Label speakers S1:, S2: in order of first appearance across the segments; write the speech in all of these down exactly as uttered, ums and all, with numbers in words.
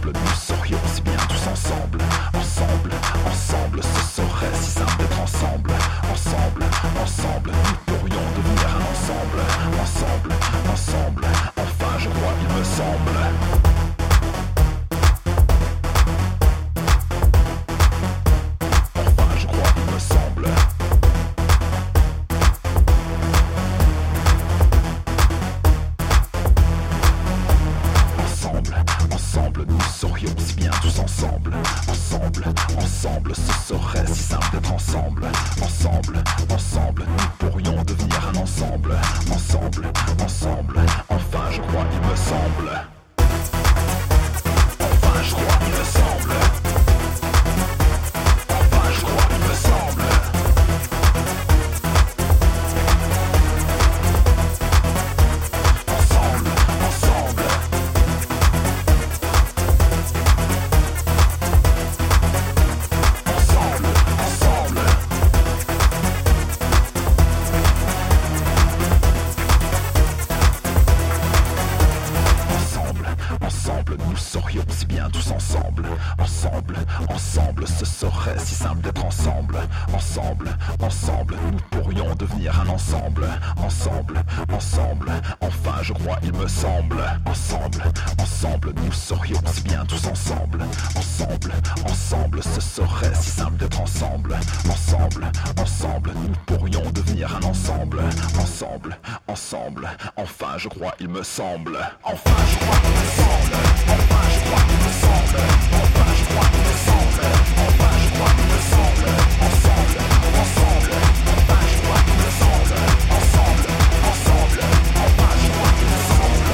S1: ensemble, nous serions si bien tous ensemble. Ensemble, ensemble, ce serait si simple d'être ensemble. Ensemble, ensemble, nous pourrions devenir un ensemble. Ensemble, ensemble, enfin je crois il me semble. Enfin je crois il me semble. Ensemble, nous serions si bien tous ensemble. Ensemble, ensemble, ce serait si simple d'être ensemble. Ensemble, ensemble, nous pourrions devenir un ensemble. Ensemble, ensemble, enfin je crois il me semble. Enfin je crois il me semble. Enfin je crois il me semble. Ensemble, ensemble. Nous serions si bien tous ensemble. Ensemble, ensemble, ce serait si simple d'être ensemble. Ensemble, ensemble, nous pourrions devenir un ensemble. Ensemble, ensemble, enfin je crois il me semble. Ensemble, ensemble, nous serions si bien tous ensemble. Ensemble, ensemble, ce serait si simple d'être ensemble. Ensemble, ensemble, nous pourrions devenir un ensemble. Ensemble, ensemble, enfin je crois il me semble. Enfin je crois il me semble. Enfin je crois qu'il me semble. Enfin je crois qu'il me semble. Enfin je crois qu'il me semble. Ensemble, ensemble. Enfin je crois qu'il me semble. Ensemble, ensemble. Enfin je crois qu'il me semble.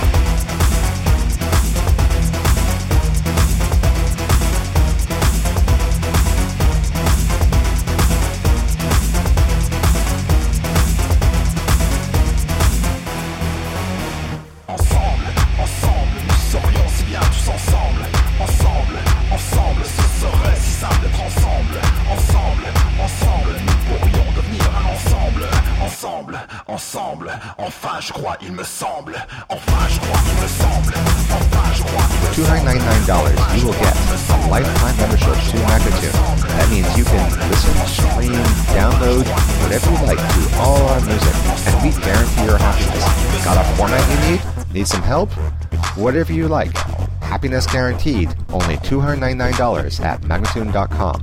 S1: Ensemble, ensemble, nous serions si bien tous ensemble. Ensemble, ensemble, ce serait si simple d'être ensemble. Ensemble, ensemble, nous pourrions devenir un ensemble. Ensemble, ensemble, enfin je crois il me semble. Enfin je crois il me semble. Enfin je crois il me semble.
S2: two hundred ninety-nine dollars you will get a lifetime membership to Magnatune. That means you can listen, stream, download, whatever you like to all our music, and we guarantee your happiness. Got a format you need? Need some help? Whatever you like. Happiness guaranteed. Only two hundred ninety-nine dollars at Magnatune dot com.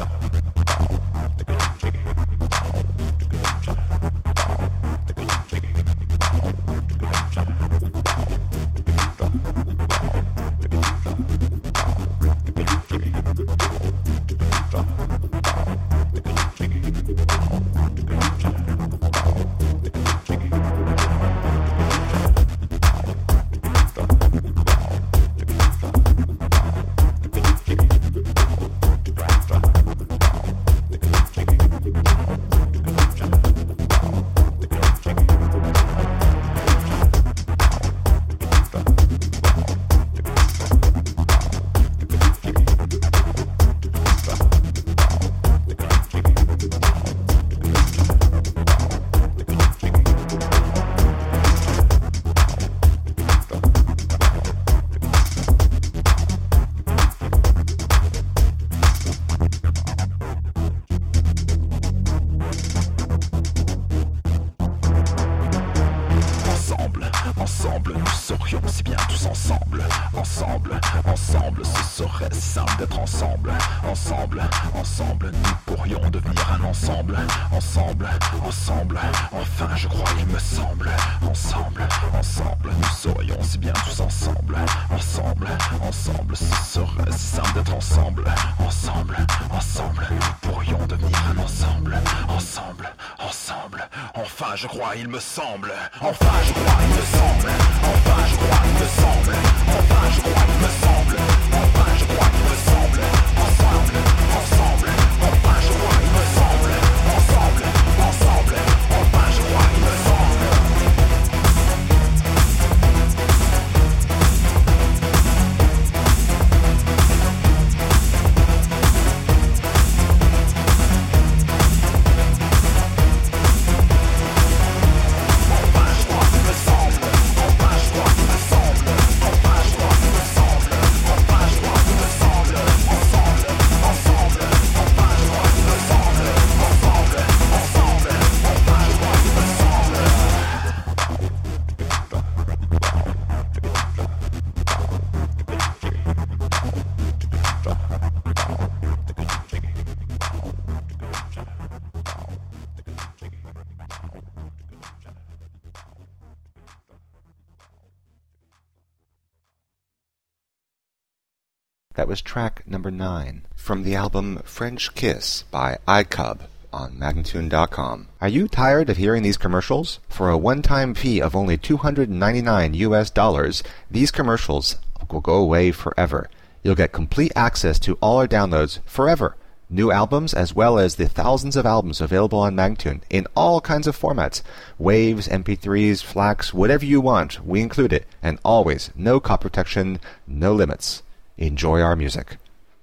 S1: Ensemble, nous serions si bien tous ensemble. Ensemble, ensemble, ce serait si simple d'être ensemble. Ensemble, ensemble, nous pourrions devenir un ensemble. Ensemble, ensemble, enfin je crois il me semble. Ensemble, ensemble, nous serions si bien tous ensemble. Ensemble, ensemble, ce serait si simple d'être ensemble. Ensemble, ensemble, nous pourrions devenir un ensemble. Ensemble, ensemble, enfin je crois il me semble. Enfin je crois il me semble. Enfin je crois il me semble. Enfin je crois il me semble. Enfin je crois il me semble. Ensemble, ensemble, enfin je crois il me semble. Ensemble, ensemble, enfin je crois il me semble. Enfin je crois il me semble. Enfin je crois il me semble. Enfin je crois il me semble.
S2: That was track number nine from the album French Kiss by iCub on Magnatune dot com. Are you tired of hearing these commercials? For a one-time fee of only two hundred ninety-nine U S dollars, these commercials will go away forever. You'll get complete access to all our downloads forever. New albums as well as the thousands of albums available on Magnatune in all kinds of formats. Waves, M P threes, FLACs, whatever you want, we include it. And always, no copy protection, no limits. Enjoy our music.